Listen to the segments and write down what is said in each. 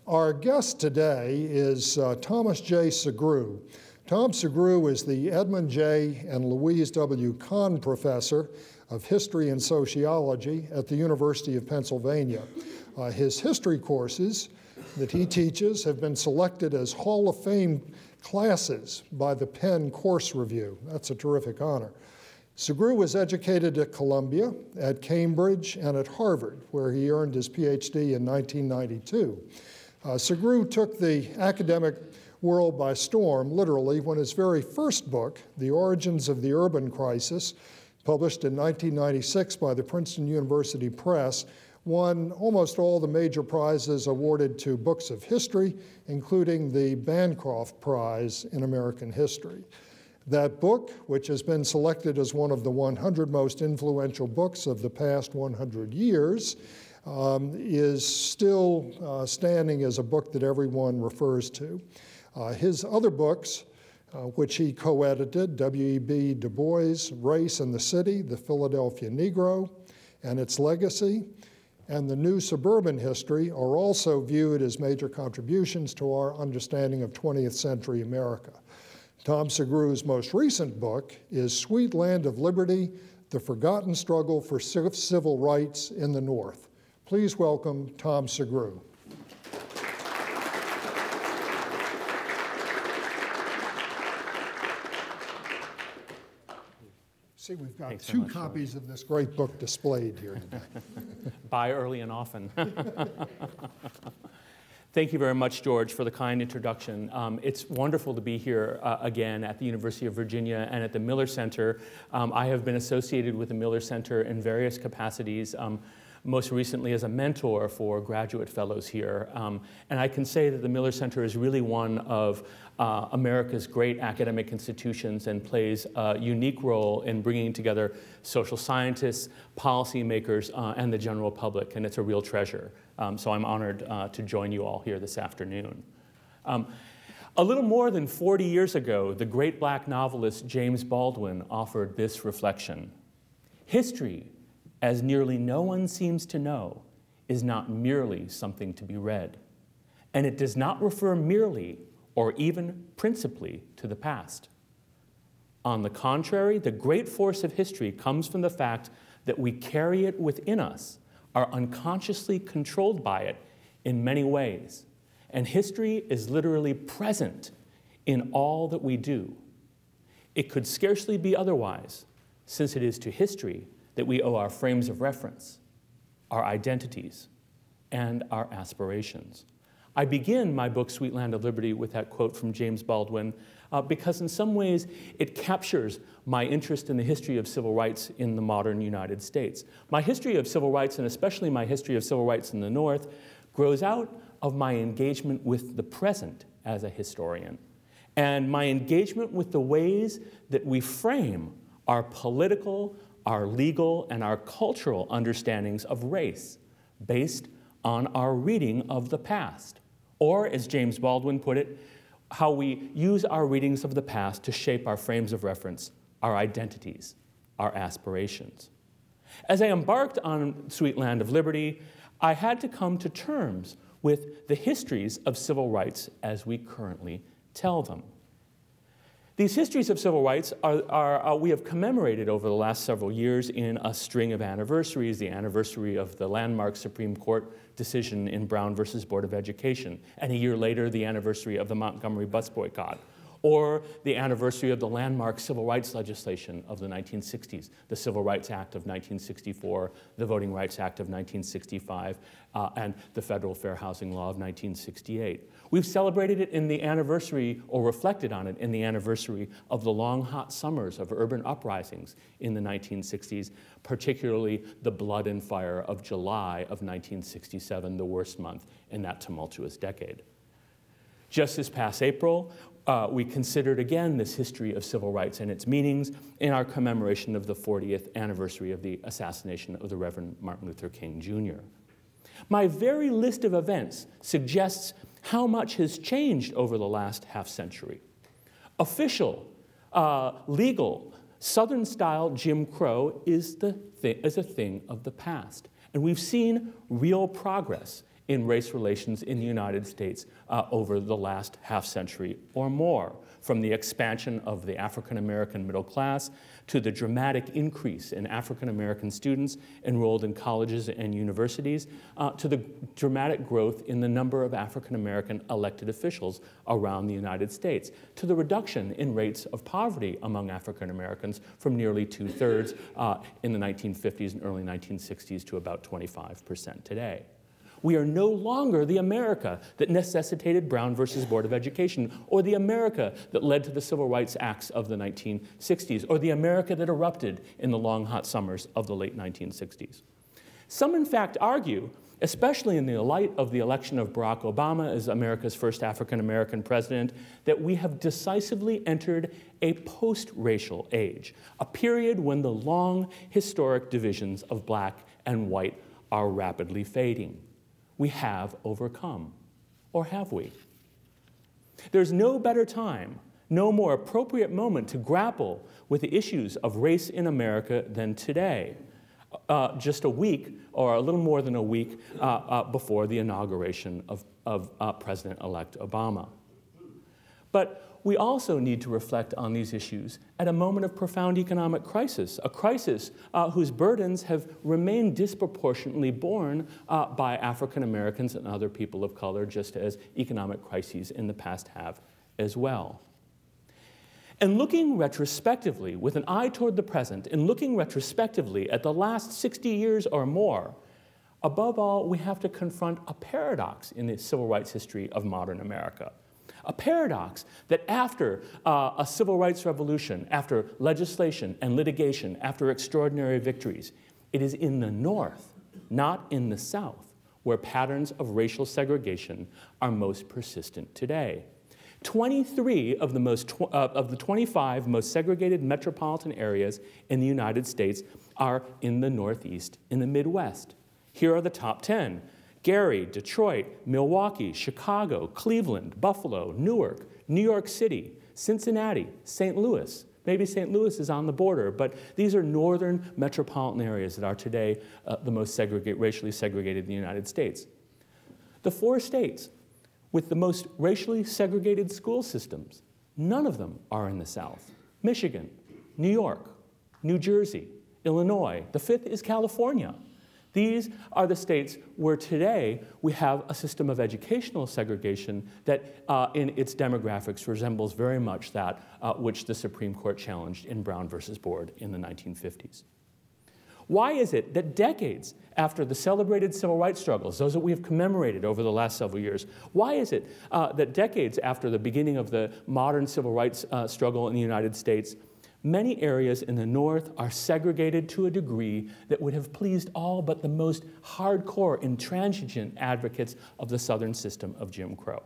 Our guest today is Thomas J. Sugrue. Tom Sugrue is the Edmund J. and Louise W. Kahn Professor of History and Sociology at the University of Pennsylvania. His history courses that he teaches have been selected as Hall of Fame classes by the Penn Course Review. That's a terrific honor. Sugrue was educated at Columbia, at Cambridge, and at Harvard, where he earned his PhD in 1992. Sugrue took the academic world by storm, literally, when his very first book, The Origins of the Urban Crisis, published in 1996 by the Princeton University Press, won almost all the major prizes awarded to books of history, including the Bancroft Prize in American History. That book, which has been selected as one of the 100 most influential books of the past 100 years, is still standing as a book that everyone refers to. His other books, which he co-edited, W.E.B. Du Bois, Race and the City, The Philadelphia Negro and Its Legacy, and The New Suburban History, are also viewed as major contributions to our understanding of 20th century America. Tom Sugrue's most recent book is Sweet Land of Liberty, The Forgotten Struggle for Civil Rights in the North. Please welcome Tom Sugrue. See, we've got two copies of this great book displayed here today. Buy early and often. Thank you very much, George, for the kind introduction. It's wonderful to be here again at the University of Virginia and at the Miller Center. I have been associated with the Miller Center in various capacities, most recently as a mentor for graduate fellows here. And I can say that the Miller Center is really one of America's great academic institutions and plays a unique role in bringing together social scientists, policymakers, and the general public, and it's a real treasure. So I'm honored to join you all here this afternoon. A little more than 40 years ago, the great black novelist James Baldwin offered this reflection. History, as nearly no one seems to know, is not merely something to be read. And it does not refer merely or even principally to the past. On the contrary, the great force of history comes from the fact that we carry it within us, are unconsciously controlled by it in many ways. And history is literally present in all that we do. It could scarcely be otherwise, since it is to history that we owe our frames of reference, our identities, and our aspirations. I begin my book, Sweet Land of Liberty, with that quote from James Baldwin because in some ways it captures my interest in the history of civil rights in the modern United States. My history of civil rights, and especially my history of civil rights in the North, grows out of my engagement with the present as a historian, and my engagement with the ways that we frame our political, our legal, and our cultural understandings of race based on our reading of the past. Or, as James Baldwin put it, how we use our readings of the past to shape our frames of reference, our identities, our aspirations. As I embarked on Sweet Land of Liberty, I had to come to terms with the histories of civil rights as we currently tell them. These histories of civil rights we have commemorated over the last several years in a string of anniversaries, the anniversary of the landmark Supreme Court decision in Brown versus Board of Education, and a year later, the anniversary of the Montgomery bus boycott, or the anniversary of the landmark civil rights legislation of the 1960s, the Civil Rights Act of 1964, the Voting Rights Act of 1965, and the Federal Fair Housing Law of 1968. We've celebrated it in the anniversary, or reflected on it in the anniversary of the long, hot summers of urban uprisings in the 1960s, particularly the blood and fire of July of 1967, the worst month in that tumultuous decade. Just this past April, we considered again this history of civil rights and its meanings in our commemoration of the 40th anniversary of the assassination of the Reverend Martin Luther King, Jr. My very list of events suggests how much has changed over the last half-century. Official, legal, Southern-style Jim Crow is a thing of the past. And we've seen real progress in race relations in the United States over the last half century or more, from the expansion of the African American middle class to the dramatic increase in African American students enrolled in colleges and universities, to the dramatic growth in the number of African American elected officials around the United States, to the reduction in rates of poverty among African Americans from nearly 2/3 in the 1950s and early 1960s to about 25% today. We are no longer the America that necessitated Brown versus Board of Education, or the America that led to the Civil Rights Acts of the 1960s, or the America that erupted in the long, hot summers of the late 1960s. Some, in fact, argue, especially in the light of the election of Barack Obama as America's first African-American president, that we have decisively entered a post-racial age, a period when the long, historic divisions of black and white are rapidly fading. We have overcome, or have we? There's no better time, no more appropriate moment to grapple with the issues of race in America than today, just a week, or a little more than a week, before the inauguration of President-elect Obama. But we also need to reflect on these issues at a moment of profound economic crisis, a crisis whose burdens have remained disproportionately borne by African Americans and other people of color, just as economic crises in the past have as well. And looking retrospectively, with an eye toward the present, and looking retrospectively at the last 60 years or more, above all, we have to confront a paradox in the civil rights history of modern America. A paradox that after a civil rights revolution, after legislation and litigation, after extraordinary victories, it is in the North, not in the South, where patterns of racial segregation are most persistent today. 23 of the 25 most segregated metropolitan areas in the United States are in the Northeast, in the Midwest. Here are the top 10. Gary, Detroit, Milwaukee, Chicago, Cleveland, Buffalo, Newark, New York City, Cincinnati, St. Louis. Maybe St. Louis is on the border, but these are northern metropolitan areas that are today the most racially segregated in the United States. The 4 states with the most racially segregated school systems, none of them are in the South. Michigan, New York, New Jersey, Illinois. The 5th is California. These are the states where today we have a system of educational segregation that in its demographics resembles very much that which the Supreme Court challenged in Brown versus Board in the 1950s. Why is it that decades after the celebrated civil rights struggles, those that we have commemorated over the last several years, why is it that decades after the beginning of the modern civil rights struggle in the United States, many areas in the North are segregated to a degree that would have pleased all but the most hardcore, intransigent advocates of the Southern system of Jim Crow?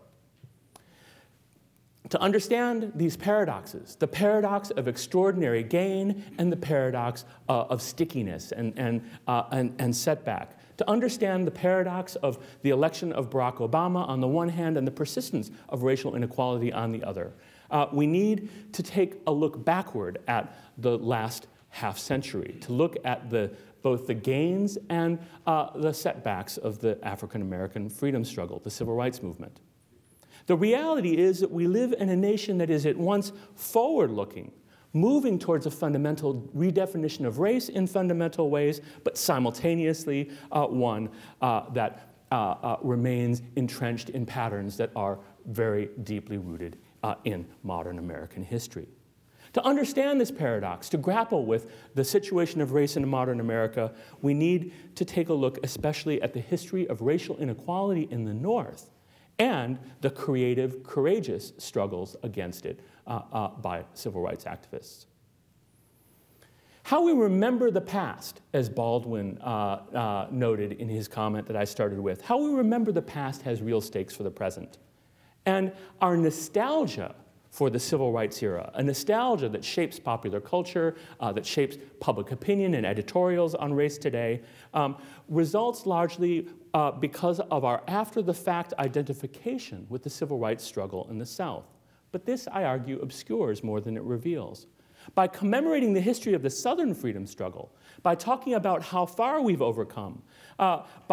To understand these paradoxes, the paradox of extraordinary gain and the paradox of stickiness and setback, to understand the paradox of the election of Barack Obama on the one hand and the persistence of racial inequality on the other, we need to take a look backward at the last half century, to look at both the gains and the setbacks of the African American freedom struggle, the civil rights movement. The reality is that we live in a nation that is at once forward-looking, moving towards a fundamental redefinition of race in fundamental ways, but simultaneously one that remains entrenched in patterns that are very deeply rooted in modern American history. To understand this paradox, to grapple with the situation of race in modern America, we need to take a look especially at the history of racial inequality in the North and the creative, courageous struggles against it by civil rights activists. How we remember the past, as Baldwin noted in his comment that I started with, how we remember the past has real stakes for the present. And our nostalgia for the civil rights era, a nostalgia that shapes popular culture, that shapes public opinion and editorials on race today, results largely because of our after-the-fact identification with the civil rights struggle in the South. But this, I argue, obscures more than it reveals. By commemorating the history of the Southern freedom struggle, by talking about how far we've overcome, by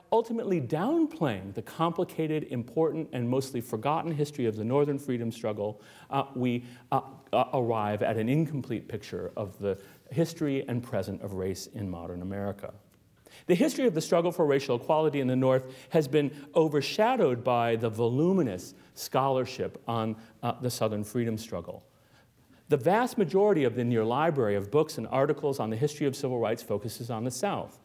ultimately downplaying the complicated, important, and mostly forgotten history of the Northern freedom struggle, we arrive at an incomplete picture of the history and present of race in modern America. The history of the struggle for racial equality in the North has been overshadowed by the voluminous scholarship on the Southern freedom struggle. The vast majority of the near library of books and articles on the history of civil rights focuses on the South.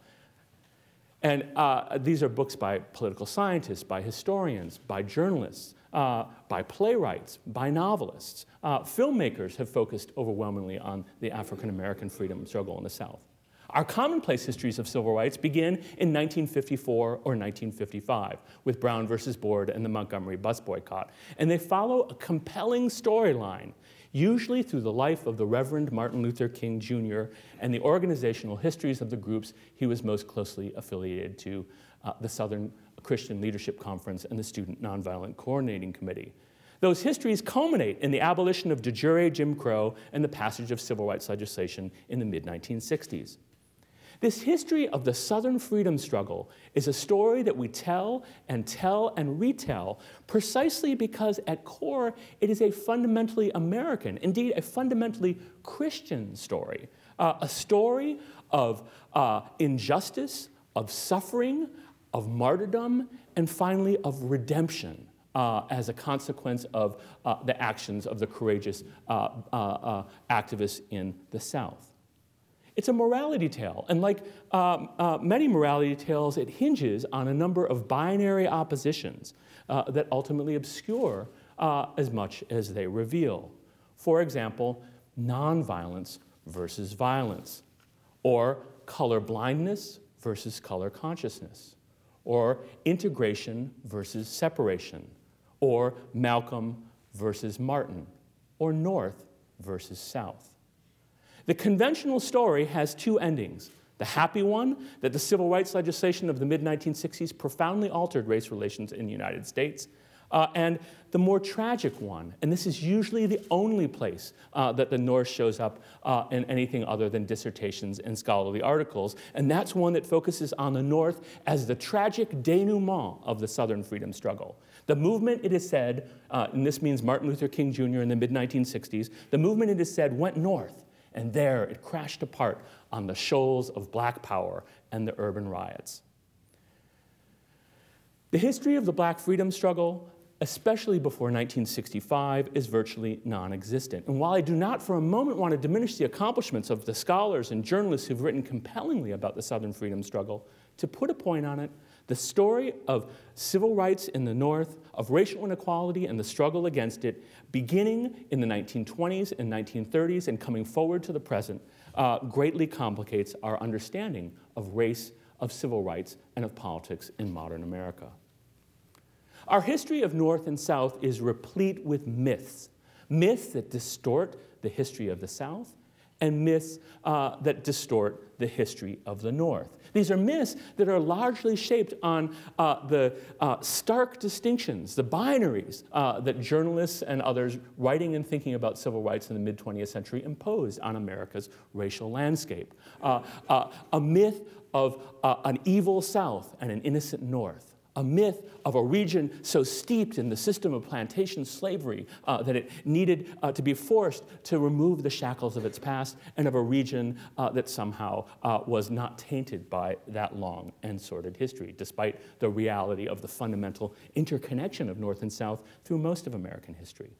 And these are books by political scientists, by historians, by journalists, by playwrights, by novelists. Filmmakers have focused overwhelmingly on the African American freedom struggle in the South. Our commonplace histories of civil rights begin in 1954 or 1955 with Brown versus Board and the Montgomery bus boycott. And they follow a compelling storyline, usually through the life of the Reverend Martin Luther King Jr. and the organizational histories of the groups he was most closely affiliated to, the Southern Christian Leadership Conference and the Student Nonviolent Coordinating Committee. Those histories culminate in the abolition of de jure Jim Crow and the passage of civil rights legislation in the mid-1960s. This history of the Southern freedom struggle is a story that we tell and retell precisely because at core it is a fundamentally American, indeed a fundamentally Christian story. A story of injustice, of suffering, of martyrdom, and finally of redemption as a consequence of the actions of the courageous activists in the South. It's a morality tale, and like many morality tales, it hinges on a number of binary oppositions that ultimately obscure as much as they reveal. For example, nonviolence versus violence, or color blindness versus color consciousness, or integration versus separation, or Malcolm versus Martin, or North versus South. The conventional story has two endings. The happy one, that the civil rights legislation of the mid-1960s profoundly altered race relations in the United States, and the more tragic one, and this is usually the only place that the North shows up in anything other than dissertations and scholarly articles, and that's one that focuses on the North as the tragic denouement of the Southern freedom struggle. The movement, it is said, and this means Martin Luther King Jr. in the mid-1960s, the movement, it is said, went north, and there it crashed apart on the shoals of Black Power and the urban riots. The history of the Black freedom struggle, especially before 1965, is virtually non-existent. And while I do not for a moment want to diminish the accomplishments of the scholars and journalists who've written compellingly about the Southern freedom struggle, to put a point on it, the story of civil rights in the North, of racial inequality and the struggle against it, beginning in the 1920s and 1930s and coming forward to the present, greatly complicates our understanding of race, of civil rights, and of politics in modern America. Our history of North and South is replete with myths, myths that distort the history of the South, and myths that distort the history of the North. These are myths that are largely shaped on the stark distinctions, the binaries that journalists and others writing and thinking about civil rights in the mid-20th century imposed on America's racial landscape. A myth of an evil South and an innocent North. A myth of a region so steeped in the system of plantation slavery that it needed to be forced to remove the shackles of its past, and of a region that somehow was not tainted by that long and sordid history, despite the reality of the fundamental interconnection of North and South through most of American history.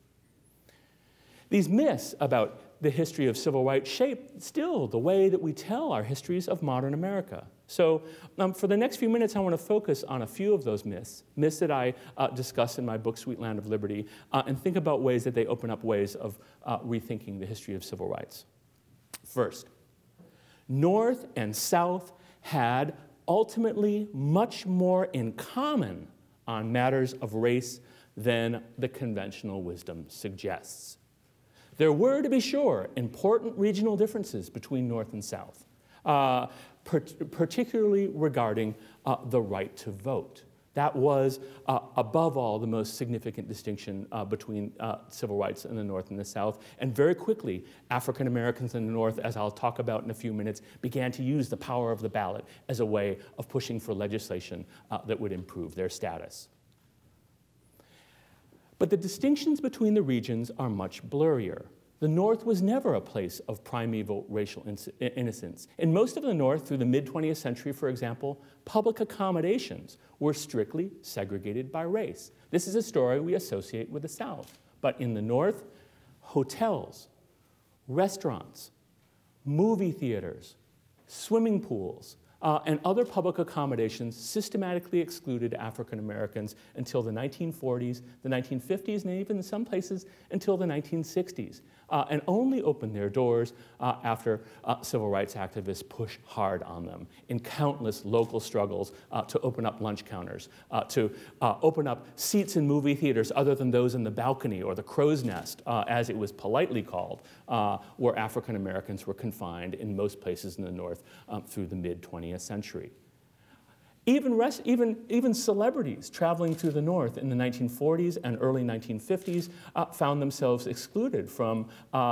These myths about the history of civil rights shape still the way that we tell our histories of modern America. So for the next few minutes, I want to focus on a few of those myths that I discuss in my book, Sweet Land of Liberty, and think about ways that they open up ways of rethinking the history of civil rights. First, North and South had ultimately much more in common on matters of race than the conventional wisdom suggests. There were, to be sure, important regional differences between North and South, particularly regarding the right to vote. That was, above all, the most significant distinction between civil rights in the North and the South. And very quickly, African Americans in the North, as I'll talk about in a few minutes, began to use the power of the ballot as a way of pushing for legislation that would improve their status. But the distinctions between the regions are much blurrier. The North was never a place of primeval racial innocence. In most of the North, through the mid-20th century, for example, public accommodations were strictly segregated by race. This is a story we associate with the South. But in the North, hotels, restaurants, movie theaters, swimming pools, and other public accommodations systematically excluded African Americans until the 1940s, the 1950s, and even in some places until the 1960s, and only opened their doors after civil rights activists pushed hard on them in countless local struggles to open up lunch counters, to open up seats in movie theaters other than those in the balcony or the crow's nest, as it was politely called, where African Americans were confined in most places in the North through the mid-20th century. Even celebrities traveling through the North in the 1940s and early 1950s found themselves excluded from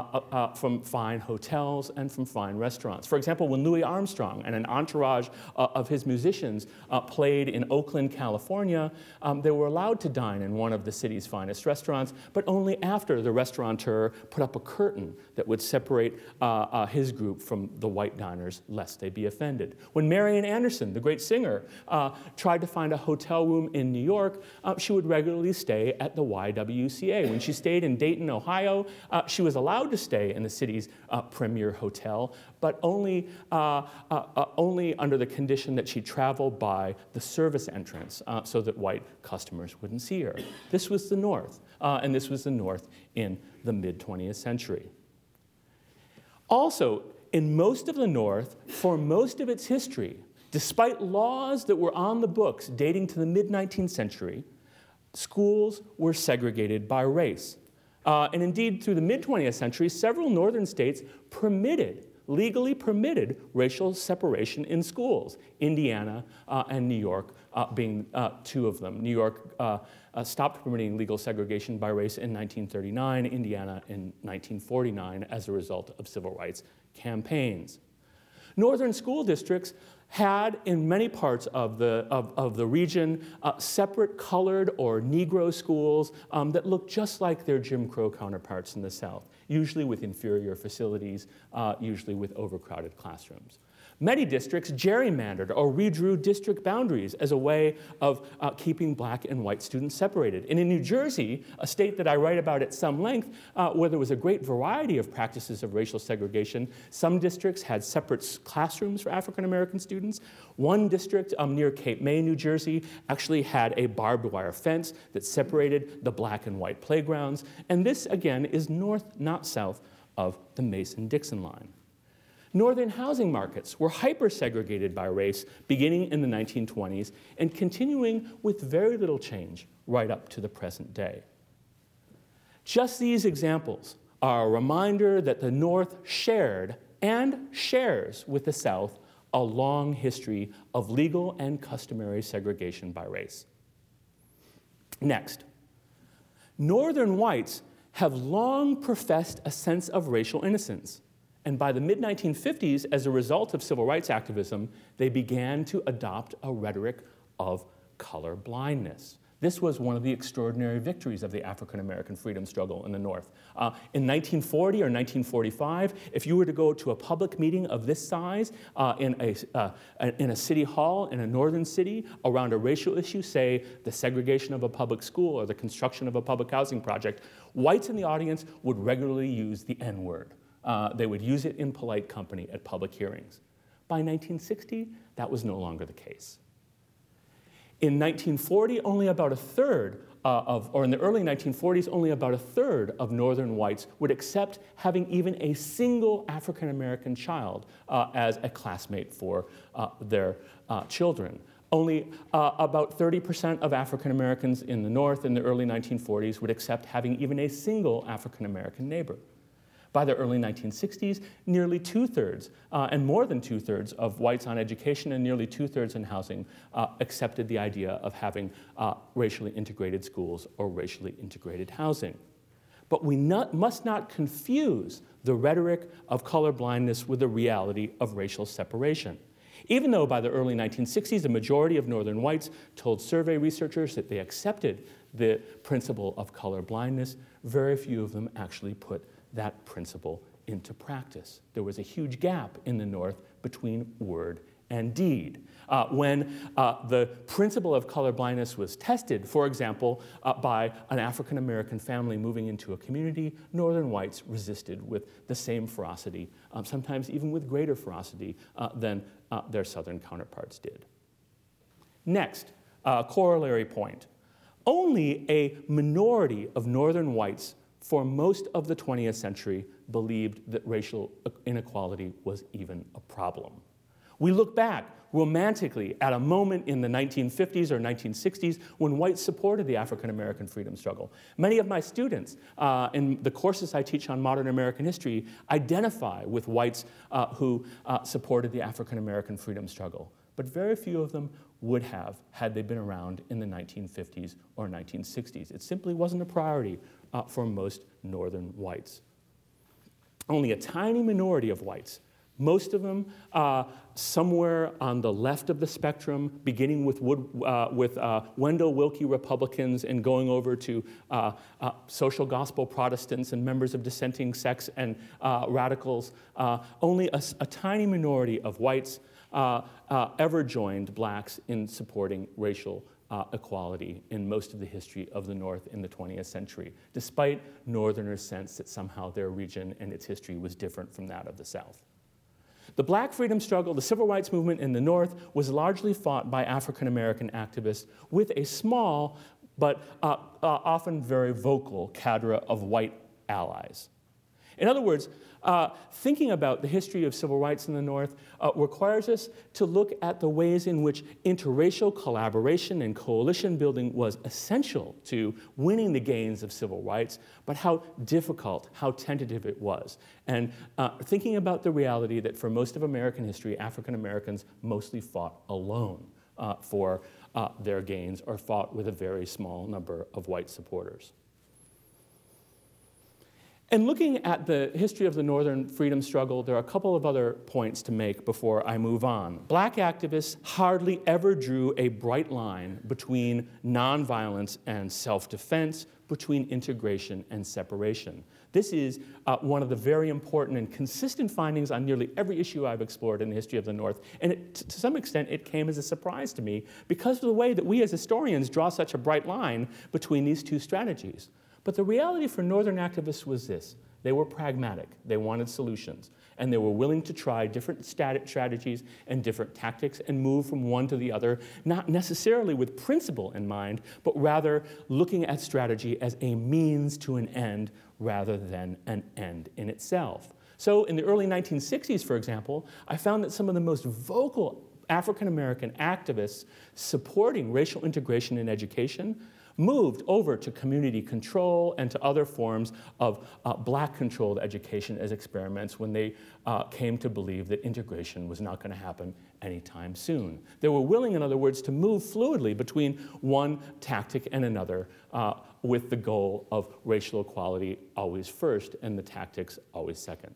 fine hotels and from fine restaurants. For example, when Louis Armstrong and an entourage of his musicians played in Oakland, California, they were allowed to dine in one of the city's finest restaurants, but only after the restaurateur put up a curtain that would separate his group from the white diners, lest they be offended. When Marian Anderson, the great singer, tried to find a hotel room in New York, she would regularly stay at the YWCA. When she stayed in Dayton, Ohio, she was allowed to stay in the city's premier hotel, but only under the condition that she travel by the service entrance so that white customers wouldn't see her. This was the North, and this was the North in the mid-20th century. Also, in most of the North, for most of its history, despite laws that were on the books dating to the mid-19th century, schools were segregated by race. And indeed, through the mid-20th century, several northern states legally permitted racial separation in schools, Indiana and New York being two of them. New York stopped permitting legal segregation by race in 1939, Indiana in 1949 as a result of civil rights campaigns. Northern school districts had, in many parts of the region, separate colored or Negro schools that looked just like their Jim Crow counterparts in the South, usually with inferior facilities, usually with overcrowded classrooms. Many districts gerrymandered or redrew district boundaries as a way of keeping black and white students separated. And in New Jersey, a state that I write about at some length, where there was a great variety of practices of racial segregation, some districts had separate classrooms for African American students. One district near Cape May, New Jersey, actually had a barbed wire fence that separated the black and white playgrounds. And this, again, is north, not south, of the Mason-Dixon line. Northern housing markets were hyper-segregated by race beginning in the 1920s and continuing with very little change right up to the present day. Just these examples are a reminder that the North shared and shares with the South a long history of legal and customary segregation by race. Next, Northern whites have long professed a sense of racial innocence. And by the mid-1950s, as a result of civil rights activism, they began to adopt a rhetoric of color blindness. This was one of the extraordinary victories of the African American freedom struggle in the North. In 1940 or 1945, if you were to go to a public meeting of this size in a city hall in a northern city around a racial issue, say the segregation of a public school or the construction of a public housing project, whites in the audience would regularly use the N-word. They would use it in polite company at public hearings. By 1960, that was no longer the case. In 1940, only about a third or in the early 1940s, only about a third of Northern whites would accept having even a single African American child as a classmate for their children. Only about 30% of African Americans in the North in the early 1940s would accept having even a single African American neighbor. By the early 1960s, nearly two-thirds and more than two-thirds of whites on education and nearly two-thirds in housing accepted the idea of having racially integrated schools or racially integrated housing. But we must not confuse the rhetoric of colorblindness with the reality of racial separation. Even though by the early 1960s, a majority of Northern whites told survey researchers that they accepted the principle of colorblindness, very few of them actually put that principle into practice. There was a huge gap in the North between word and deed. When the principle of colorblindness was tested, for example, by an African-American family moving into a community, Northern whites resisted with the same ferocity, sometimes even with greater ferocity than their Southern counterparts did. Next, corollary point. Only a minority of Northern whites for most of the 20th century believed that racial inequality was even a problem. We look back romantically at a moment in the 1950s or 1960s when whites supported the African American freedom struggle. Many of my students in the courses I teach on modern American history identify with whites who supported the African American freedom struggle, but very few of them would have had they been around in the 1950s or 1960s. It simply wasn't a priority for most Northern whites. Only a tiny minority of whites, most of them somewhere on the left of the spectrum, beginning with Wendell Willkie Republicans and going over to social gospel Protestants and members of dissenting sects and radicals, only a tiny minority of whites ever joined blacks in supporting racial equality in most of the history of the North in the 20th century, despite Northerners' sense that somehow their region and its history was different from that of the South. The black freedom struggle, the civil rights movement in the North, was largely fought by African-American activists with a small but often very vocal cadre of white allies. In other words, thinking about the history of civil rights in the North requires us to look at the ways in which interracial collaboration and coalition building was essential to winning the gains of civil rights, but how difficult, how tentative it was. And thinking about the reality that for most of American history, African Americans mostly fought alone for their gains or fought with a very small number of white supporters. And looking at the history of the Northern freedom struggle, there are a couple of other points to make before I move on. Black activists hardly ever drew a bright line between nonviolence and self-defense, between integration and separation. This is one of the very important and consistent findings on nearly every issue I've explored in the history of the North. And to some extent, it came as a surprise to me because of the way that we as historians draw such a bright line between these two strategies. But the reality for Northern activists was this. They were pragmatic. They wanted solutions. And they were willing to try different strategies and different tactics and move from one to the other, not necessarily with principle in mind, but rather looking at strategy as a means to an end rather than an end in itself. So in the early 1960s, for example, I found that some of the most vocal African-American activists supporting racial integration in education moved over to community control and to other forms of black-controlled education as experiments when they came to believe that integration was not going to happen anytime soon. They were willing, in other words, to move fluidly between one tactic and another with the goal of racial equality always first and the tactics always second.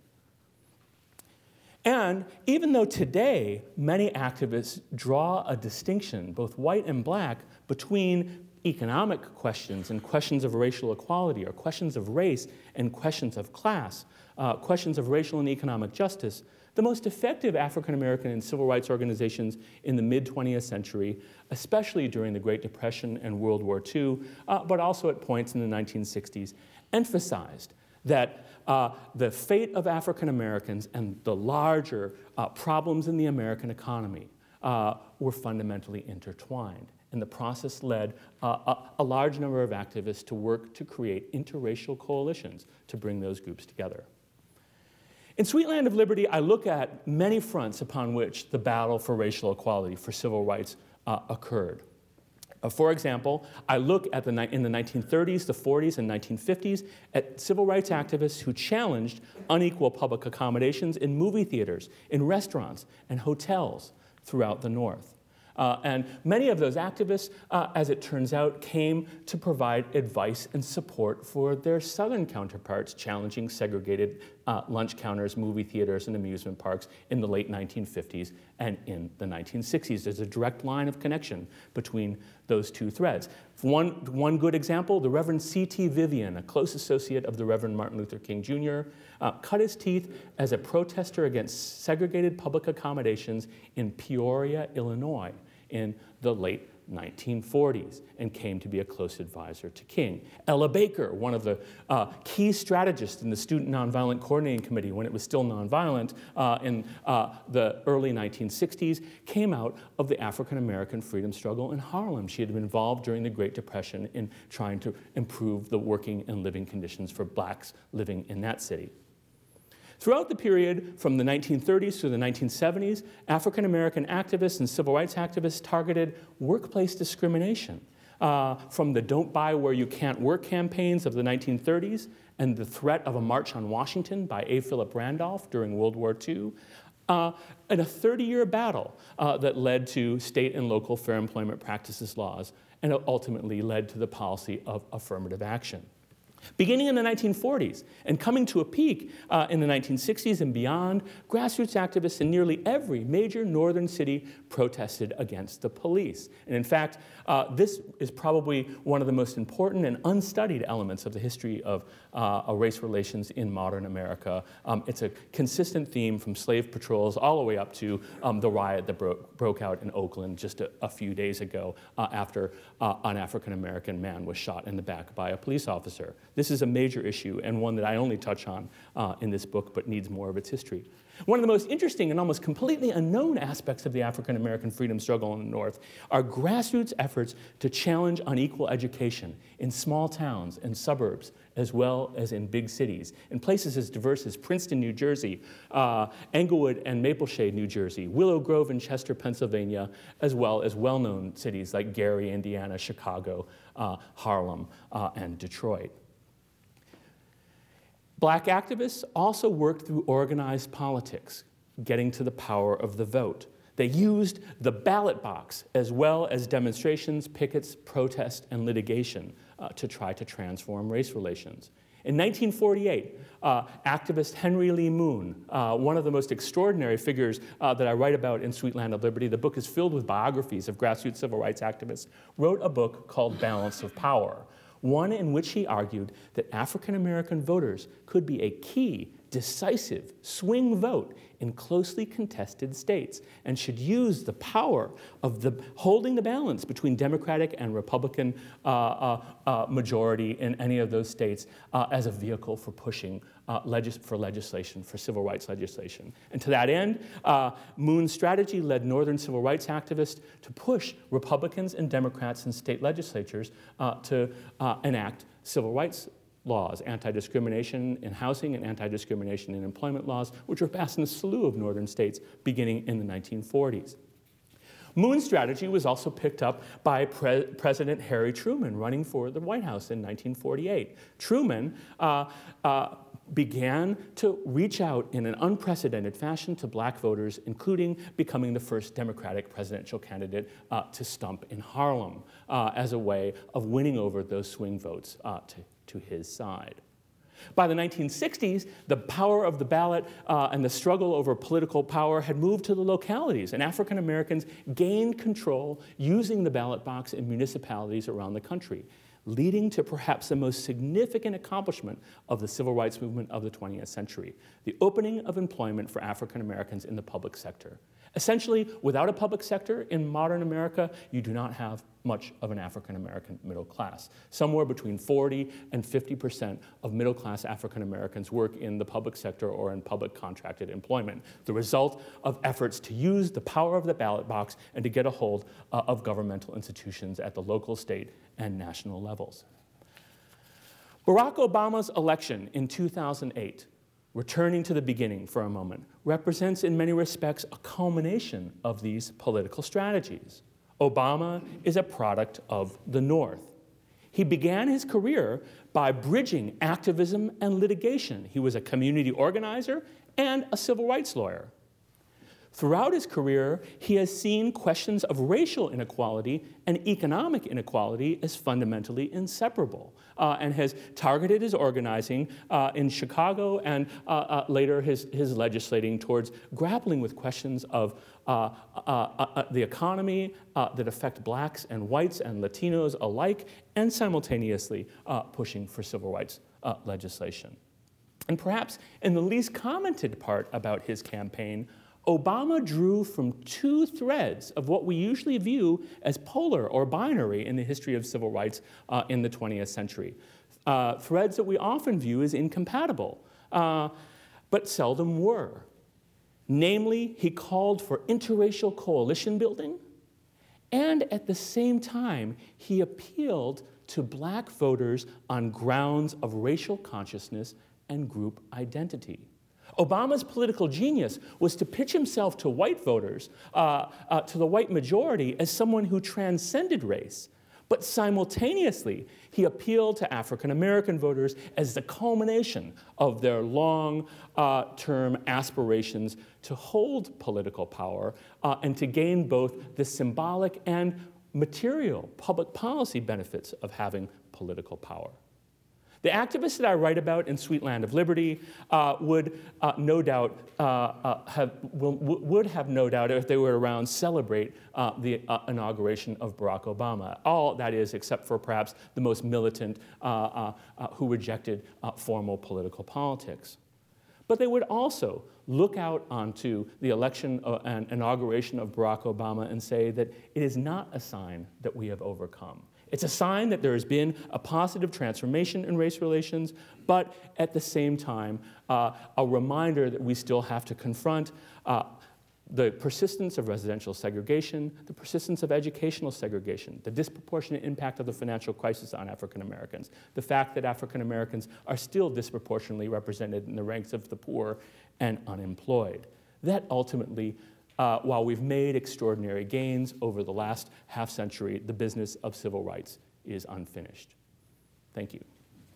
And even though today many activists draw a distinction, both white and black, between economic questions and questions of racial equality, or questions of race and questions of class, questions of racial and economic justice, the most effective African American and civil rights organizations in the mid-20th century, especially during the Great Depression and World War II, but also at points in the 1960s, emphasized that the fate of African Americans and the larger problems in the American economy were fundamentally intertwined. And the process led a large number of activists to work to create interracial coalitions to bring those groups together. In Sweet Land of Liberty, I look at many fronts upon which the battle for racial equality, for civil rights, occurred. For example, I look at in the 1930s, the 40s, and 1950s at civil rights activists who challenged unequal public accommodations in movie theaters, in restaurants, and hotels throughout the North. And many of those activists, as it turns out, came to provide advice and support for their Southern counterparts challenging segregated lunch counters, movie theaters, and amusement parks in the late 1950s and in the 1960s. There's a direct line of connection between those two threads. One good example, the Reverend C.T. Vivian, a close associate of the Reverend Martin Luther King Jr., cut his teeth as a protester against segregated public accommodations in Peoria, Illinois, in the late 1940s, and came to be a close advisor to King. Ella Baker, one of the key strategists in the Student Nonviolent Coordinating Committee when it was still nonviolent in the early 1960s, came out of the African American freedom struggle in Harlem. She had been involved during the Great Depression in trying to improve the working and living conditions for blacks living in that city. Throughout the period from the 1930s to the 1970s, African American activists and civil rights activists targeted workplace discrimination, from the Don't Buy Where You Can't Work campaigns of the 1930s and the threat of a march on Washington by A. Philip Randolph during World War II, and a 30-year battle that led to state and local fair employment practices laws and ultimately led to the policy of affirmative action. Beginning in the 1940s and coming to a peak in the 1960s and beyond, grassroots activists in nearly every major northern city protested against the police. And in fact, this is probably one of the most important and unstudied elements of the history of race relations in modern America. It's a consistent theme from slave patrols all the way up to the riot that broke out in Oakland just a few days ago after an African-American man was shot in the back by a police officer. This is a major issue and one that I only touch on in this book, but needs more of its history. One of the most interesting and almost completely unknown aspects of the African American freedom struggle in the North are grassroots efforts to challenge unequal education in small towns and suburbs, as well as in big cities, in places as diverse as Princeton, New Jersey, Englewood and Mapleshade, New Jersey, Willow Grove and Chester, Pennsylvania, as well as well-known cities like Gary, Indiana, Chicago, Harlem, and Detroit. Black activists also worked through organized politics, getting to the power of the vote. They used the ballot box as well as demonstrations, pickets, protests, and litigation to try to transform race relations. In 1948, activist Henry Lee Moon, one of the most extraordinary figures that I write about in Sweet Land of Liberty, the book is filled with biographies of grassroots civil rights activists, wrote a book called Balance of Power, one in which he argued that African American voters could be a key, decisive, swing vote in closely contested states and should use the power of holding the balance between Democratic and Republican majority in any of those states as a vehicle for pushing for legislation, for civil rights legislation. And to that end, Moon's strategy led Northern civil rights activists to push Republicans and Democrats in state legislatures to enact civil rights laws, anti-discrimination in housing and anti-discrimination in employment laws, which were passed in a slew of northern states beginning in the 1940s. Moon's strategy was also picked up by President Harry Truman running for the White House in 1948. Truman began to reach out in an unprecedented fashion to black voters, including becoming the first Democratic presidential candidate to stump in Harlem as a way of winning over those swing votes to his side. By the 1960s, the power of the ballot and the struggle over political power had moved to the localities, and African Americans gained control using the ballot box in municipalities around the country, leading to perhaps the most significant accomplishment of the civil rights movement of the 20th century, the opening of employment for African Americans in the public sector. Essentially, without a public sector in modern America, you do not have much of an African American middle class. Somewhere between 40 and 50% of middle class African Americans work in the public sector or in public contracted employment, the result of efforts to use the power of the ballot box and to get a hold of governmental institutions at the local, state, and national levels. Barack Obama's election in 2008, returning to the beginning for a moment, represents in many respects a culmination of these political strategies. Obama is a product of the North. He began his career by bridging activism and litigation. He was a community organizer and a civil rights lawyer. Throughout his career, he has seen questions of racial inequality and economic inequality as fundamentally inseparable, and has targeted his organizing in Chicago and later his legislating towards grappling with questions of the economy that affect blacks and whites and Latinos alike, and simultaneously pushing for civil rights legislation. And perhaps in the least commented part about his campaign, Obama drew from two threads of what we usually view as polar or binary in the history of civil rights in the 20th century. Threads that we often view as incompatible, but seldom were. Namely, he called for interracial coalition building, and at the same time, he appealed to black voters on grounds of racial consciousness and group identity. Obama's political genius was to pitch himself to white voters, to the white majority, as someone who transcended race. But simultaneously, he appealed to African American voters as the culmination of their long-term aspirations to hold political power and to gain both the symbolic and material public policy benefits of having political power. The activists that I write about in Sweet Land of Liberty would have no doubt, if they were around, celebrate the inauguration of Barack Obama. All that is, except for perhaps the most militant who rejected formal political politics. But they would also look out onto the election and inauguration of Barack Obama and say that it is not a sign that we have overcome. It's a sign that there has been a positive transformation in race relations, but at the same time, a reminder that we still have to confront the persistence of residential segregation, the persistence of educational segregation, the disproportionate impact of the financial crisis on African Americans, the fact that African Americans are still disproportionately represented in the ranks of the poor and unemployed. That ultimately, while we've made extraordinary gains over the last half century, the business of civil rights is unfinished. Thank you.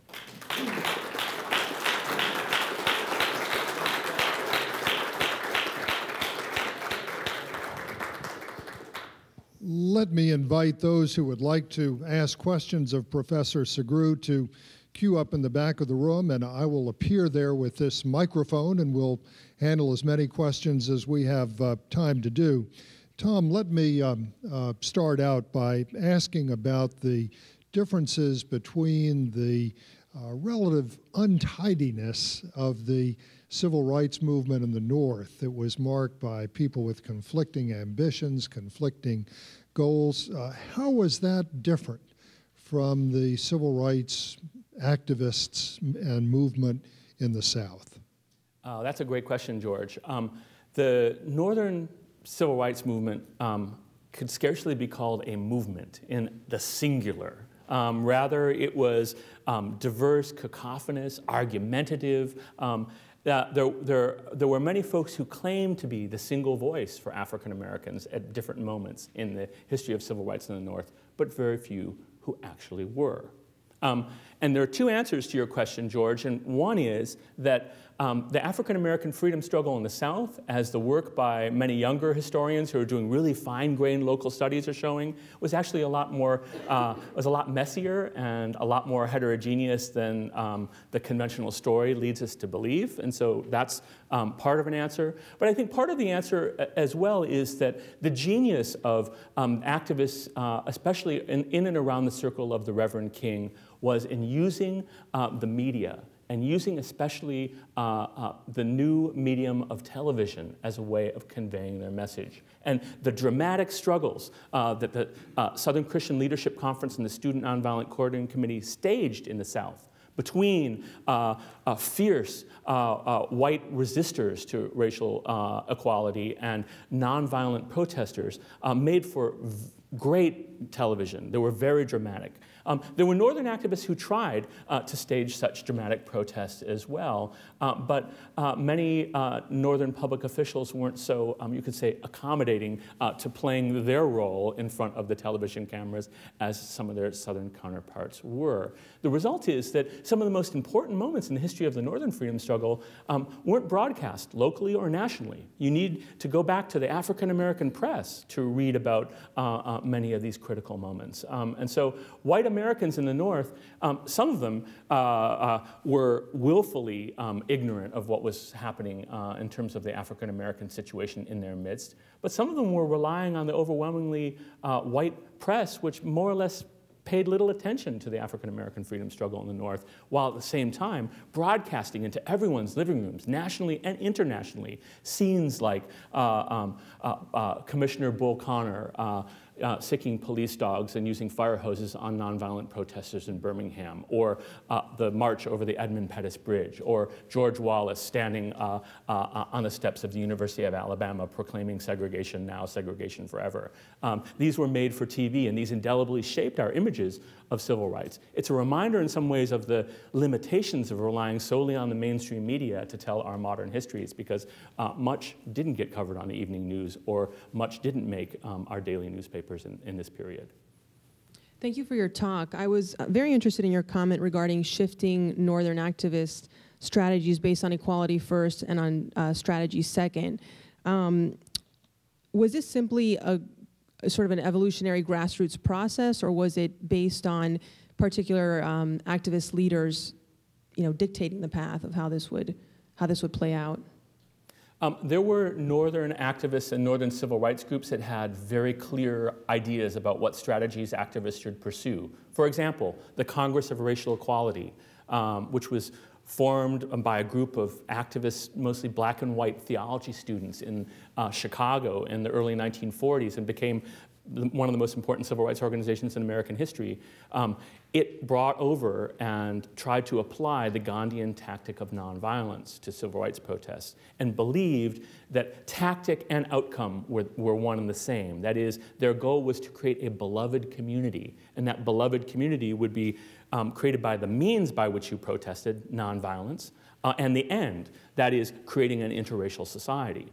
Let me invite those who would like to ask questions of Professor Sugrue to queue up in the back of the room, and I will appear there with this microphone, and we'll handle as many questions as we have time to do. Tom, let me start out by asking about the differences between the relative untidiness of the civil rights movement in the North. It was marked by people with conflicting ambitions, conflicting goals. How was that different from the civil rights activists and movement in the South? That's a great question, George. The Northern civil rights movement could scarcely be called a movement in the singular. Rather, it was diverse, cacophonous, argumentative. There were many folks who claimed to be the single voice for African Americans at different moments in the history of civil rights in the North, but very few who actually were. And there are two answers to your question, George, and one is that the African American freedom struggle in the South, as the work by many younger historians who are doing really fine-grained local studies are showing, was actually a lot messier and a lot more heterogeneous than the conventional story leads us to believe. And so that's part of an answer. But I think part of the answer as well is that the genius of activists, especially in and around the circle of the Reverend King, was in using the media and using especially the new medium of television as a way of conveying their message. And the dramatic struggles that the Southern Christian Leadership Conference and the Student Nonviolent Coordinating Committee staged in the South between fierce white resistors to racial equality and nonviolent protesters made for great television. They were very dramatic. There were Northern activists who tried to stage such dramatic protests as well, but many Northern public officials weren't so, you could say, accommodating to playing their role in front of the television cameras as some of their Southern counterparts were. The result is that some of the most important moments in the history of the Northern freedom struggle weren't broadcast locally or nationally. You need to go back to the African American press to read about many of these critical moments. And so white Americans in the North, some of them were willfully ignorant of what was happening in terms of the African American situation in their midst, but some of them were relying on the overwhelmingly white press, which more or less paid little attention to the African American freedom struggle in the North, while at the same time broadcasting into everyone's living rooms, nationally and internationally, scenes like Commissioner Bull Connor sicking police dogs and using fire hoses on nonviolent protesters in Birmingham, or the march over the Edmund Pettus Bridge, or George Wallace standing on the steps of the University of Alabama proclaiming segregation now, segregation forever. These were made for TV, and these indelibly shaped our images of civil rights. It's a reminder in some ways of the limitations of relying solely on the mainstream media to tell our modern histories, because much didn't get covered on the evening news, or much didn't make our daily newspapers in this period. Thank you for your talk. I was very interested in your comment regarding shifting Northern activist strategies based on equality first and on strategy second. Was this simply a sort of an evolutionary grassroots process, or was it based on particular activist leaders, dictating the path of how this would play out? There were Northern activists and Northern civil rights groups that had very clear ideas about what strategies activists should pursue. For example, the Congress of Racial Equality, which was formed by a group of activists, mostly black and white theology students in Chicago in the early 1940s, and became one of the most important civil rights organizations in American history. It brought over and tried to apply the Gandhian tactic of nonviolence to civil rights protests, and believed that tactic and outcome were one and the same. That is, their goal was to create a beloved community, and that beloved community would be created by the means by which you protested, nonviolence, and the end, that is, creating an interracial society.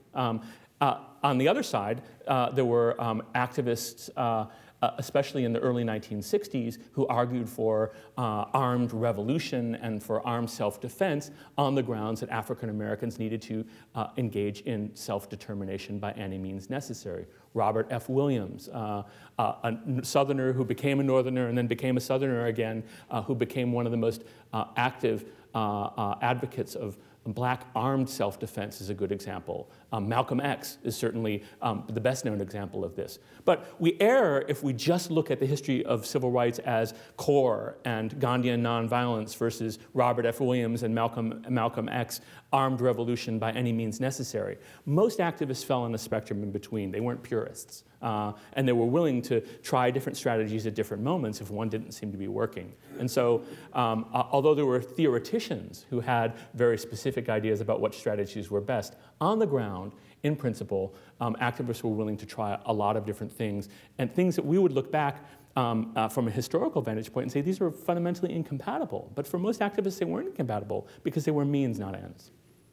On the other side, there were activists, especially in the early 1960s, who argued for armed revolution and for armed self-defense on the grounds that African Americans needed to engage in self-determination by any means necessary. Robert F. Williams, a Southerner who became a Northerner and then became a Southerner again, who became one of the most active advocates of black armed self-defense, is a good example. Malcolm X is certainly the best known example of this. But we err if we just look at the history of civil rights as CORE and Gandhian nonviolence versus Robert F. Williams and Malcolm X, armed revolution by any means necessary. Most activists fell on the spectrum in between. They weren't purists. And they were willing to try different strategies at different moments if one didn't seem to be working. And so, although there were theoreticians who had very specific ideas about what strategies were best, on the ground, in principle, activists were willing to try a lot of different things, and things that we would look back from a historical vantage point and say these were fundamentally incompatible. But for most activists, they weren't incompatible because they were means, not ends.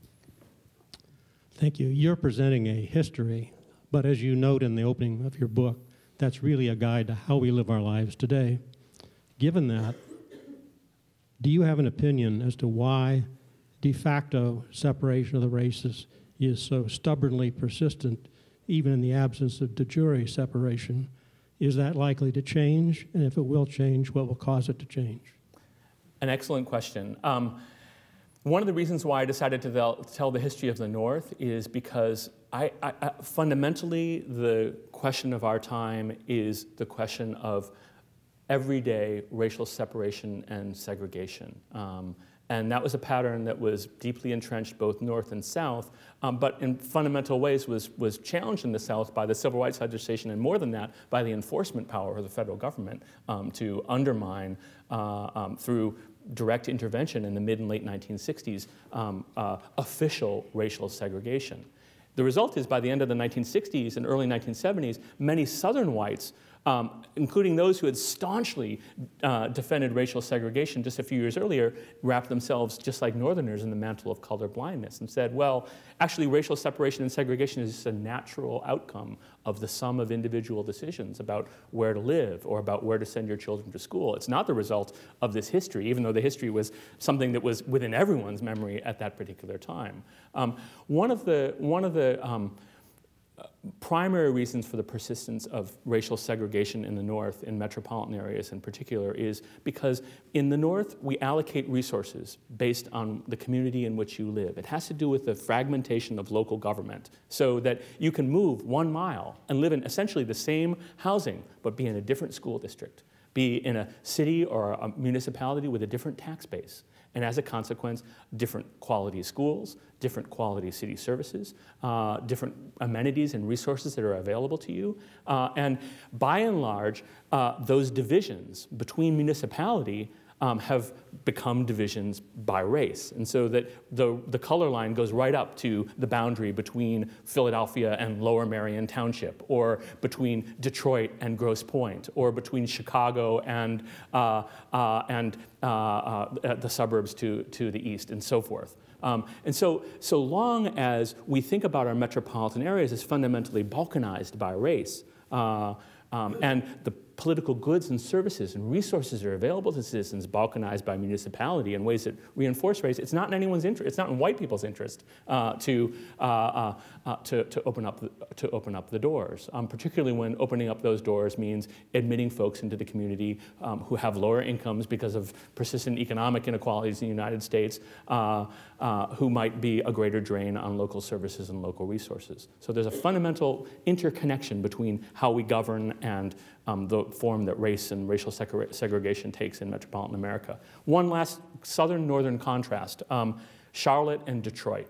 Thank you. You're presenting a history, but as you note in the opening of your book, that's really a guide to how we live our lives today. Given that, do you have an opinion as to why de facto separation of the races is so stubbornly persistent, even in the absence of de jure separation? Is that likely to change? And if it will change, what will cause it to change? An excellent question. One of the reasons why I decided to tell the history of the North is because fundamentally the question of our time is the question of everyday racial separation and segregation. And that was a pattern that was deeply entrenched both North and South, but in fundamental ways was challenged in the South by the civil rights legislation, and more than that, by the enforcement power of the federal government to undermine through direct intervention in the mid and late 1960s, official racial segregation. The result is, by the end of the 1960s and early 1970s, many Southern whites including those who had staunchly defended racial segregation just a few years earlier, wrapped themselves, just like Northerners, in the mantle of color blindness and said, well, actually racial separation and segregation is just a natural outcome of the sum of individual decisions about where to live or about where to send your children to school. It's not the result of this history, even though the history was something that was within everyone's memory at that particular time. One of the primary reasons for the persistence of racial segregation in the North, in metropolitan areas in particular, is because in the North we allocate resources based on the community in which you live. It has to do with the fragmentation of local government, so that you can move 1 mile and live in essentially the same housing, but be in a different school district, be in a city or a municipality with a different tax base. And as a consequence, different quality schools, different quality city services, different amenities and resources that are available to you. And by and large, those divisions between municipality have become divisions by race. And so that the color line goes right up to the boundary between Philadelphia and Lower Merion Township, or between Detroit and Grosse Pointe, or between Chicago and the suburbs to the east, and so forth. And so long as we think about our metropolitan areas as fundamentally balkanized by race, and the political goods and services and resources that are available to citizens balkanized by municipality in ways that reinforce race, it's not in anyone's interest. It's not in white people's interest to open up the doors, particularly when opening up those doors means admitting folks into the community who have lower incomes because of persistent economic inequalities in the United States, who might be a greater drain on local services and local resources. So there's a fundamental interconnection between how we govern and the form that race and racial segregation takes in metropolitan America. One last southern-northern contrast, Charlotte and Detroit.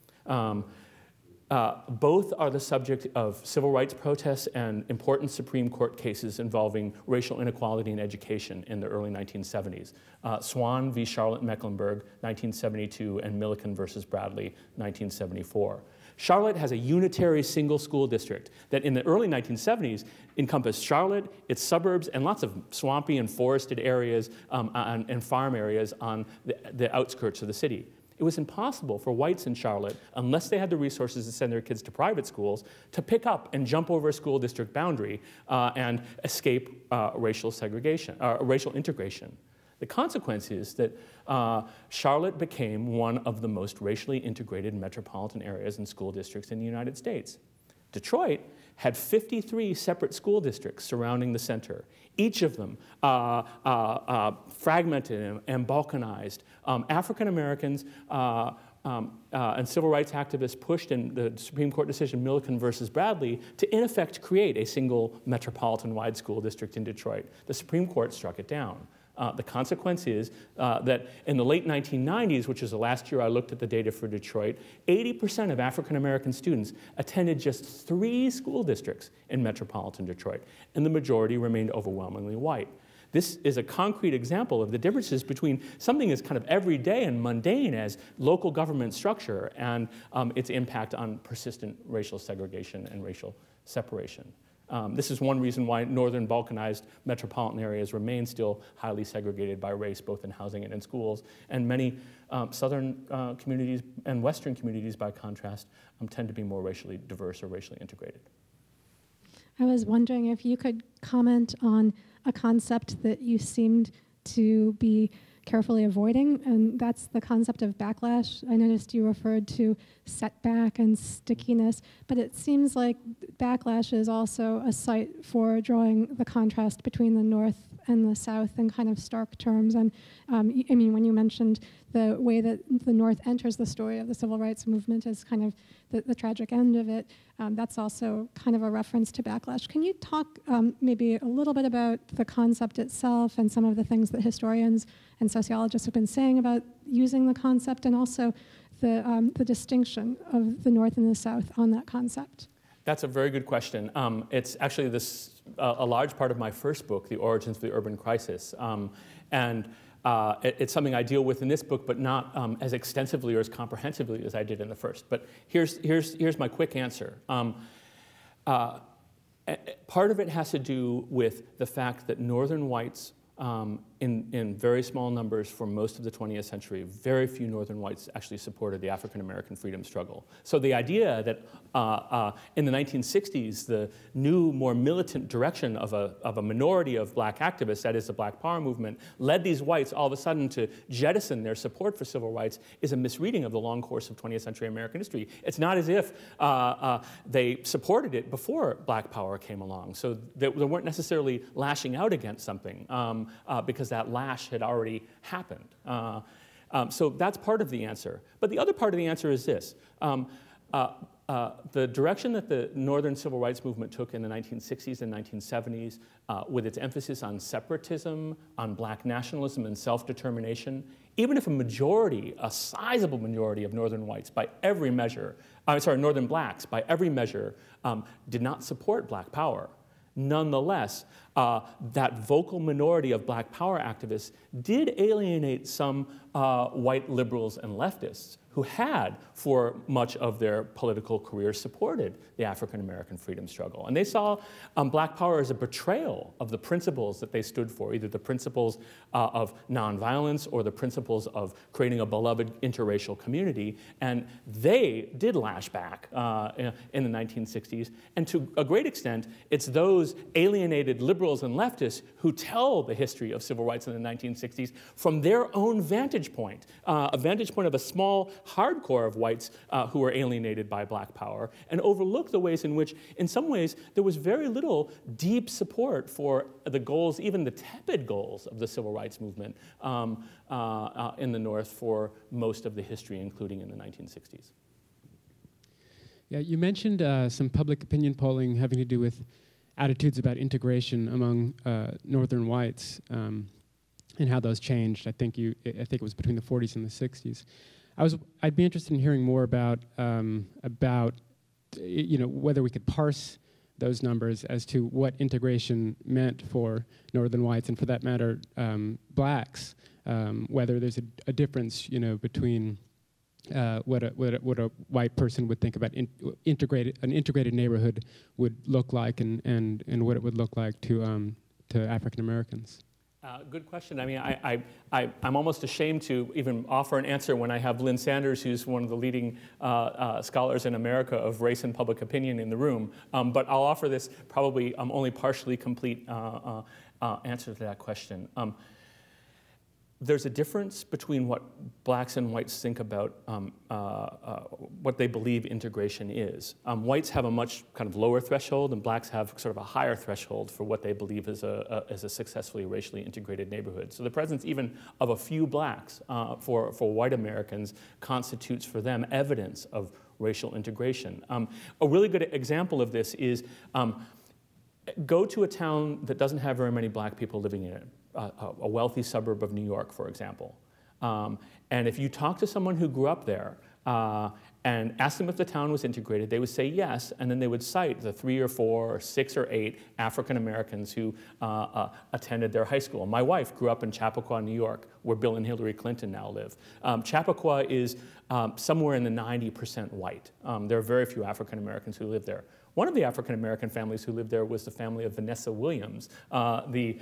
Both are the subject of civil rights protests and important Supreme Court cases involving racial inequality in education in the early 1970s. Swan v. Charlotte-Mecklenburg, 1972, and Milliken versus Bradley, 1974. Charlotte has a unitary single school district that in the early 1970s encompassed Charlotte, its suburbs, and lots of swampy and forested areas and farm areas on the outskirts of the city. It was impossible for whites in Charlotte, unless they had the resources to send their kids to private schools, to pick up and jump over a school district boundary and escape racial segregation, racial integration. The consequence is that Charlotte became one of the most racially integrated metropolitan areas and school districts in the United States. Detroit had 53 separate school districts surrounding the center, each of them fragmented and balkanized. African Americans and civil rights activists pushed in the Supreme Court decision Milliken versus Bradley to in effect create a single metropolitan-wide school district in Detroit. The Supreme Court struck it down. The consequence is that in the late 1990s, which is the last year I looked at the data for Detroit, 80% of African American students attended just 3 school districts in metropolitan Detroit, and the majority remained overwhelmingly white. This is a concrete example of the differences between something as kind of everyday and mundane as local government structure and its impact on persistent racial segregation and racial separation. This is one reason why northern Balkanized metropolitan areas remain still highly segregated by race, both in housing and in schools. And many southern communities and western communities, by contrast, tend to be more racially diverse or racially integrated. I was wondering if you could comment on a concept that you seemed to be carefully avoiding, and that's the concept of backlash. I noticed you referred to setback and stickiness, but it seems like backlash is also a site for drawing the contrast between the North and the South in kind of stark terms. And I mean, when you mentioned the way that the North enters the story of the civil rights movement as kind of the tragic end of it, that's also kind of a reference to backlash. Can you talk maybe a little bit about the concept itself and some of the things that historians and sociologists have been saying about using the concept, and also the distinction of the North and the South on that concept? That's a very good question. It's actually a large part of my first book, The Origins of the Urban Crisis. It's something I deal with in this book, but not as extensively or as comprehensively as I did in the part. But here's my quick answer. Part Part of it has to do with the fact that Northern whites, in very small numbers for most of the 20th century, very few Northern whites actually supported the African American freedom struggle. So the idea that in the 1960s, the new, more militant direction of a minority of black activists, that is the Black Power movement, led these whites all of a sudden to jettison their support for civil rights is a misreading of the long course of 20th century American history. It's not as if they supported it before Black Power came along. So they weren't necessarily lashing out against something because that lash had already happened. So that's part of the answer. But the other part of the answer is this. The direction that the Northern Civil Rights Movement took in the 1960s and 1970s, with its emphasis on separatism, on black nationalism and self-determination, even if a sizable majority of Northern whites by every measure, Northern blacks by every measure, did not support Black Power. Nonetheless, that vocal minority of Black Power activists did alienate some white liberals and leftists who had, for much of their political career, supported the African American freedom struggle. And they saw Black Power as a betrayal of the principles that they stood for, either the principles of nonviolence or the principles of creating a beloved interracial community. And they did lash back in the 1960s. And to a great extent, it's those alienated liberals and leftists who tell the history of civil rights in the 1960s from their own vantage point, a vantage point of a small hardcore of whites who were alienated by Black Power, and overlook the ways in which, in some ways, there was very little deep support for the goals, even the tepid goals of the civil rights movement in the North for most of the history, including in the 1960s. Yeah, you mentioned some public opinion polling having to do with attitudes about integration among Northern whites and how those changed. I think it was between the 40s and the 60s. I'd be interested in hearing more about whether we could parse those numbers as to what integration meant for Northern whites and, for that matter, blacks. Whether there's a difference, between what a white person would think about an integrated neighborhood would look like and what it would look like to African Americans. Good question. I mean, I'm almost ashamed to even offer an answer when I have Lynn Sanders, who's one of the leading scholars in America of race and public opinion, in the room. But I'll offer this probably only partially complete answer to that question. There's a difference between what blacks and whites think about what they believe integration is. Whites have a much kind of lower threshold, and blacks have sort of a higher threshold for what they believe is a successfully racially integrated neighborhood. So the presence even of a few blacks for white Americans constitutes for them evidence of racial integration. A really good example of this is go to a town that doesn't have very many black people living in it. A wealthy suburb of New York, for example. And if you talk to someone who grew up there and ask them if the town was integrated, they would say yes, and then they would cite the 3 or 4 or 6 or 8 African Americans who attended their high school. My wife grew up in Chappaqua, New York, where Bill and Hillary Clinton now live. Chappaqua is somewhere in the 90% white. There are very few African Americans who live there. One of the African-American families who lived there was the family of Vanessa Williams. The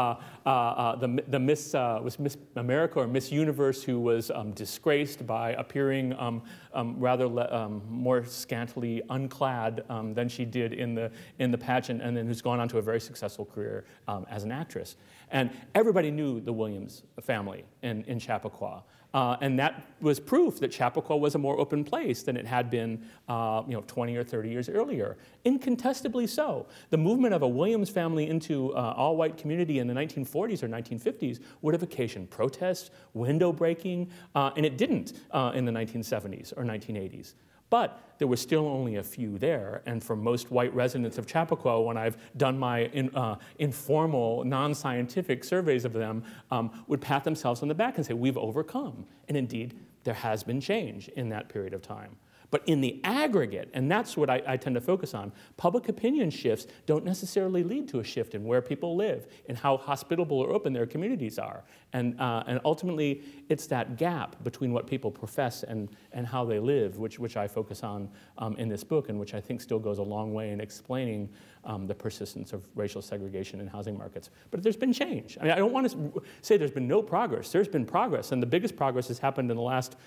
Miss America or Miss Universe, who was disgraced by appearing rather more scantily unclad than she did in the pageant, and then who's gone on to a very successful career as an actress. And everybody knew the Williams family in Chappaqua. And that was proof that Chappaqua was a more open place than it had been 20 or 30 years earlier. Incontestably so. The movement of a Williams family into all-white community in the 1940s or 1950s would have occasioned protests, window breaking, and it didn't in the 1970s or 1980s. But there were still only a few there, and for most white residents of Chappaqua, when I've done my informal, non-scientific surveys of them, would pat themselves on the back and say, we've overcome. And indeed, there has been change in that period of time. But in the aggregate, and that's what I tend to focus on, public opinion shifts don't necessarily lead to a shift in where people live and how hospitable or open their communities are. And ultimately, it's that gap between what people profess and how they live, which I focus on in this book, and which I think still goes a long way in explaining the persistence of racial segregation in housing markets. But there's been change. I mean, I don't want to say there's been no progress. There's been progress, and the biggest progress has happened in the last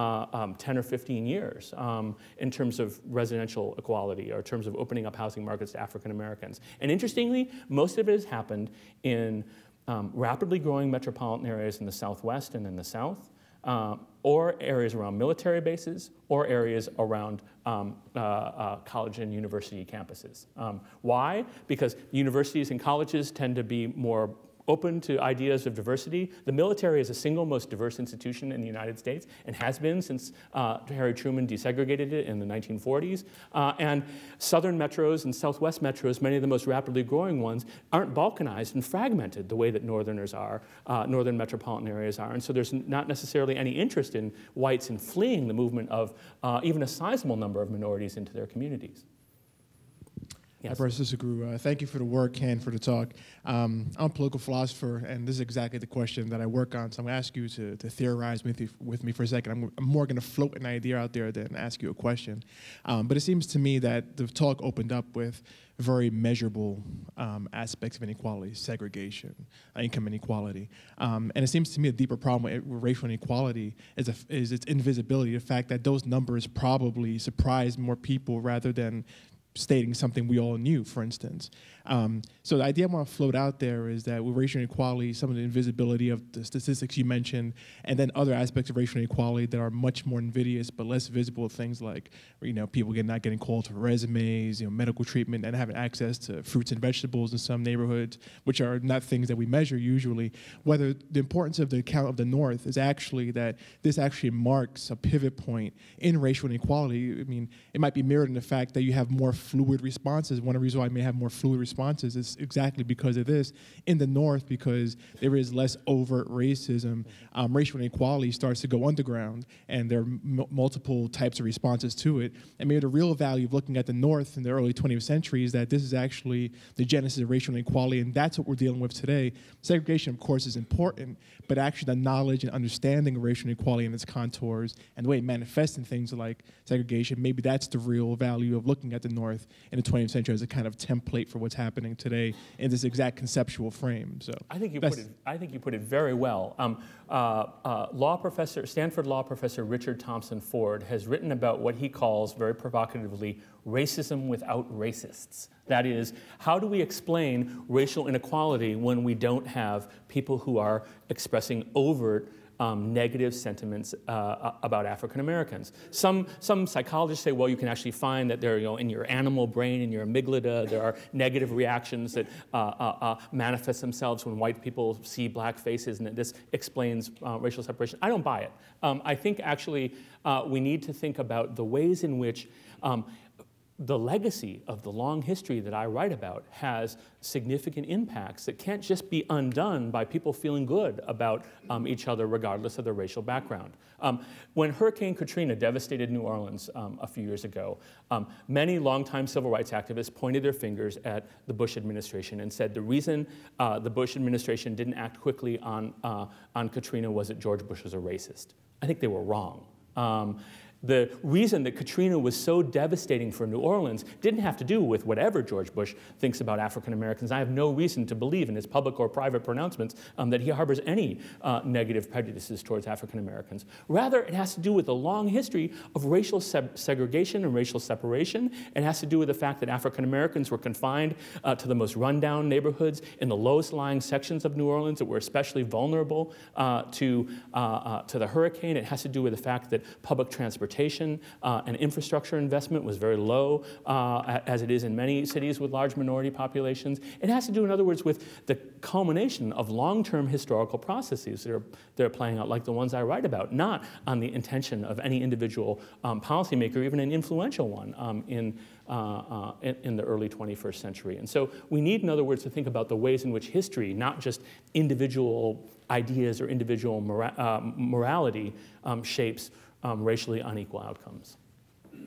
10 or 15 years in terms of residential equality or in terms of opening up housing markets to African Americans. And interestingly, most of it has happened in rapidly growing metropolitan areas in the Southwest and in the South, or areas around military bases, or areas around college and university campuses. Why? Because universities and colleges tend to be more open to ideas of diversity. The military is the single most diverse institution in the United States and has been since Harry Truman desegregated it in the 1940s. And southern metros and southwest metros, many of the most rapidly growing ones, aren't balkanized and fragmented the way that northerners are, northern metropolitan areas are. And so there's not necessarily any interest in whites in fleeing the movement of even a sizable number of minorities into their communities. Yes. Hi, Professor Sugrue. Thank you for the work and for the talk. I'm a political philosopher, and this is exactly the question that I work on. So I'm going to ask you to theorize with me for a second. I'm more going to float an idea out there than ask you a question. But it seems to me that the talk opened up with very measurable aspects of inequality, segregation, income inequality. And it seems to me a deeper problem with racial inequality is its invisibility, the fact that those numbers probably surprise more people rather than stating something we all knew, for instance. So the idea I want to float out there is that with racial inequality, some of the invisibility of the statistics you mentioned, and then other aspects of racial inequality that are much more invidious but less visible, things like, people not getting called for resumes, medical treatment, and having access to fruits and vegetables in some neighborhoods, which are not things that we measure usually. Whether the importance of the account of the North is actually that this actually marks a pivot point in racial inequality. I mean, it might be mirrored in the fact that you have more fluid responses. One of the reasons why I may have more fluid responses is exactly because of this. In the North, because there is less overt racism, racial inequality starts to go underground, and there are multiple types of responses to it. And maybe the real value of looking at the North in the early 20th century is that this is actually the genesis of racial inequality, and that's what we're dealing with today. Segregation, of course, is important, but actually the knowledge and understanding of racial inequality and its contours and the way it manifests in things like segregation, maybe that's the real value of looking at the North in the 20th century as a kind of template for what's happening today in this exact conceptual frame. So I think you put it very well. Stanford law professor Richard Thompson Ford has written about what he calls, very provocatively, racism without racists. That is, how do we explain racial inequality when we don't have people who are expressing overt negative sentiments about African Americans? Some psychologists say, well, you can actually find that there, in your animal brain, in your amygdala, there are negative reactions that manifest themselves when white people see black faces, and that this explains racial separation. I don't buy it. I think actually we need to think about the ways in which the legacy of the long history that I write about has significant impacts that can't just be undone by people feeling good about each other regardless of their racial background. When Hurricane Katrina devastated New Orleans a few years ago, many longtime civil rights activists pointed their fingers at the Bush administration and said the reason the Bush administration didn't act quickly on Katrina was that George Bush was a racist. I think they were wrong. The reason that Katrina was so devastating for New Orleans didn't have to do with whatever George Bush thinks about African Americans. I have no reason to believe in his public or private pronouncements that he harbors any negative prejudices towards African Americans. Rather, it has to do with a long history of racial segregation and racial separation. It has to do with the fact that African Americans were confined to the most rundown neighborhoods in the lowest lying sections of New Orleans that were especially vulnerable to the hurricane. It has to do with the fact that public transportation and infrastructure investment was very low, as it is in many cities with large minority populations. It has to do, in other words, with the culmination of long-term historical processes that are playing out, like the ones I write about, not on the intention of any individual policymaker, even an influential one in the early 21st century. And so we need, in other words, to think about the ways in which history, not just individual ideas or individual morality, shapes racially unequal outcomes.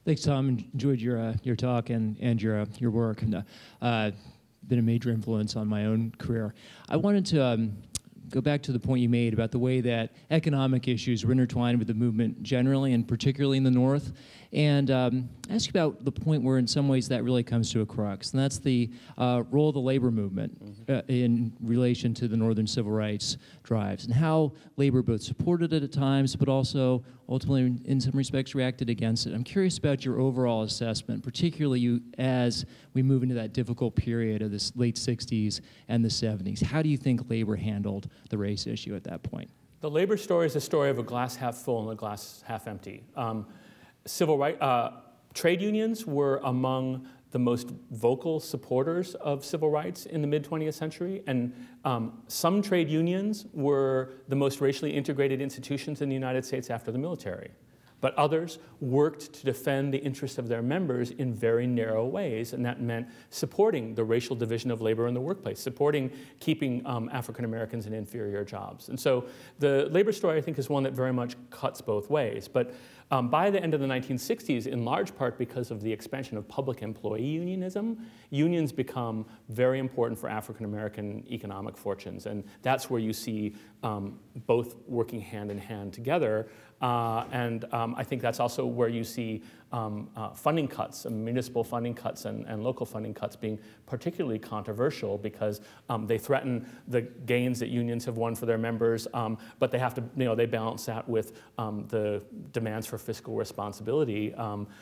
Thanks, Tom. Enjoyed your talk and your work. And, been a major influence on my own career. I wanted to go back to the point you made about the way that economic issues were intertwined with the movement generally, and particularly in the North, and ask you about the point where in some ways that really comes to a crux, and that's the role of the labor movement in relation to the Northern civil rights drives, and how labor both supported it at times, but also ultimately in some respects reacted against it. I'm curious about your overall assessment, particularly as we move into that difficult period of the late 60s and the 70s. How do you think labor handled the race issue at that point? The labor story is a story of a glass half full and a glass half empty. Trade unions were among the most vocal supporters of civil rights in the mid-20th century, and some trade unions were the most racially integrated institutions in the United States after the military. But others worked to defend the interests of their members in very narrow ways, and that meant supporting the racial division of labor in the workplace, supporting keeping African Americans in inferior jobs. And so the labor story, I think, is one that very much cuts both ways. But by the end of the 1960s, in large part because of the expansion of public employee unionism, unions become very important for African American economic fortunes. And that's where you see both working hand in hand together. I think that's also where you see funding cuts, municipal funding cuts and local funding cuts being particularly controversial because they threaten the gains that unions have won for their members, but they have to, they balance that with the demands for fiscal responsibility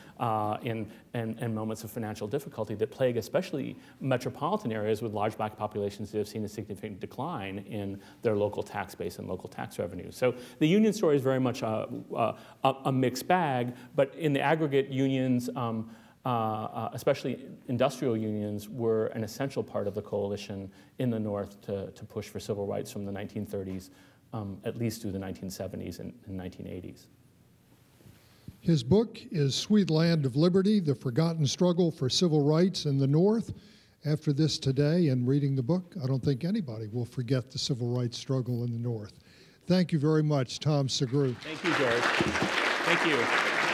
in moments of financial difficulty that plague especially metropolitan areas with large black populations that have seen a significant decline in their local tax base and local tax revenue. So the union story is very much a mixed bag, but in the aggregate, unions, especially industrial unions, were an essential part of the coalition in the North to push for civil rights from the 1930s, at least through the 1970s and 1980s. His book is Sweet Land of Liberty, The Forgotten Struggle for Civil Rights in the North. After this today and reading the book, I don't think anybody will forget the civil rights struggle in the North. Thank you very much, Tom Sugrue. Thank you, George. Thank you.